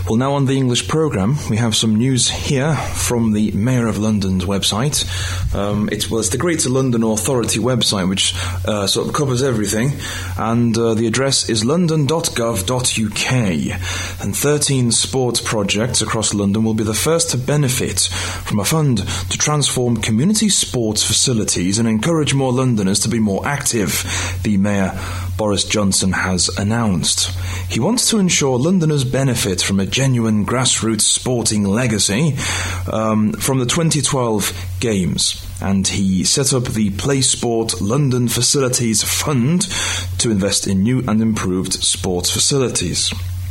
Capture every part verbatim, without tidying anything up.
Well, now on the English programme, we have some news here from the Mayor of London's website. Um, it was the Greater London Authority website, which uh, sort of covers everything, and uh, the address is london dot gov dot u k. And thirteen sports projects across London will be the first to benefit from a fund to transform community sports facilities and encourage more Londoners to be more active, the Mayor Boris Johnson has announced. He wants to ensure Londoners benefit from a genuine grassroots sporting legacy um, from the twenty twelve Games, and he set up the Play Sport London Facilities Fund to invest in new and improved sports facilities.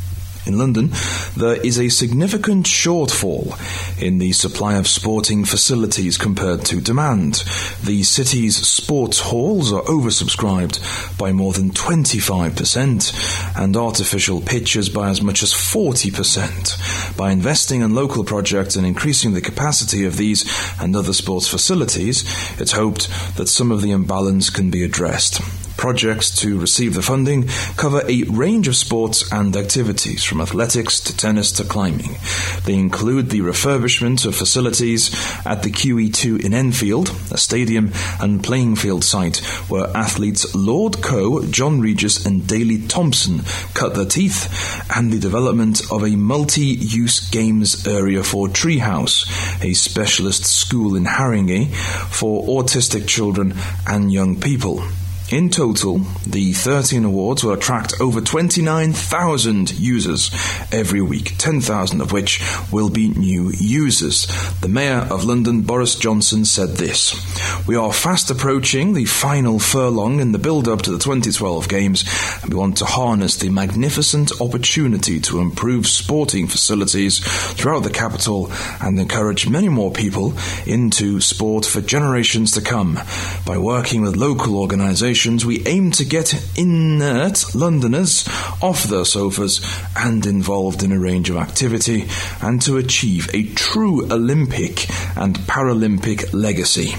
In London, there is a significant shortfall in the supply of sporting facilities compared to demand. The city's sports halls are oversubscribed by more than twenty-five percent and artificial pitches by as much as forty percent. By investing in local projects and increasing the capacity of these and other sports facilities, it's hoped that some of the imbalance can be addressed. Projects to receive the funding cover a range of sports and activities, from athletics to tennis to climbing. They include the refurbishment of facilities at the Q E two in Enfield, a stadium and playing field site where athletes Lord Coe, John Regis and Daley Thompson cut their teeth, and the development of a multi-use games area for Treehouse, a specialist school in Haringey for autistic children and young people. In total, the thirteen awards will attract over twenty-nine thousand users every week, ten thousand of which will be new users. The Mayor of London, Boris Johnson, said this: "We are fast approaching the final furlong in the build-up to the twenty twelve Games, and we want to harness the magnificent opportunity to improve sporting facilities throughout the capital and encourage many more people into sport for generations to come. By working with local organisations, we aim to get inert Londoners off their sofas and involved in a range of activity, and to achieve a true Olympic and Paralympic legacy."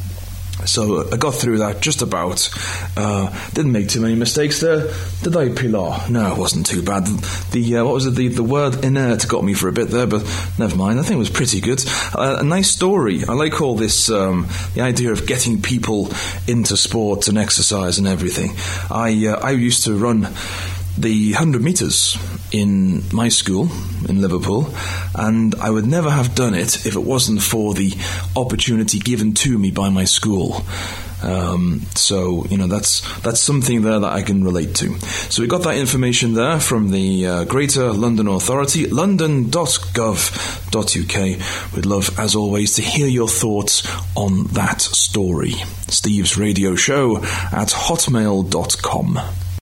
So I got through that just about. Uh, didn't make too many mistakes there, did I, Pilar? No, it wasn't too bad. The uh, what was it? The, the word inert got me for a bit there, but never mind. I think it was pretty good. Uh, a nice story. I like all this, um, the idea of getting people into sports and exercise and everything. I uh, I used to run the one hundred metres in my school in Liverpool, and I would never have done it if it wasn't for the opportunity given to me by my school. Um, so, you know, that's that's something there that I can relate to. So we got that information there from the uh, Greater London Authority, london dot gov dot u k. We'd love, as always, to hear your thoughts on that story. Steve's Radio Show at hotmail dot com.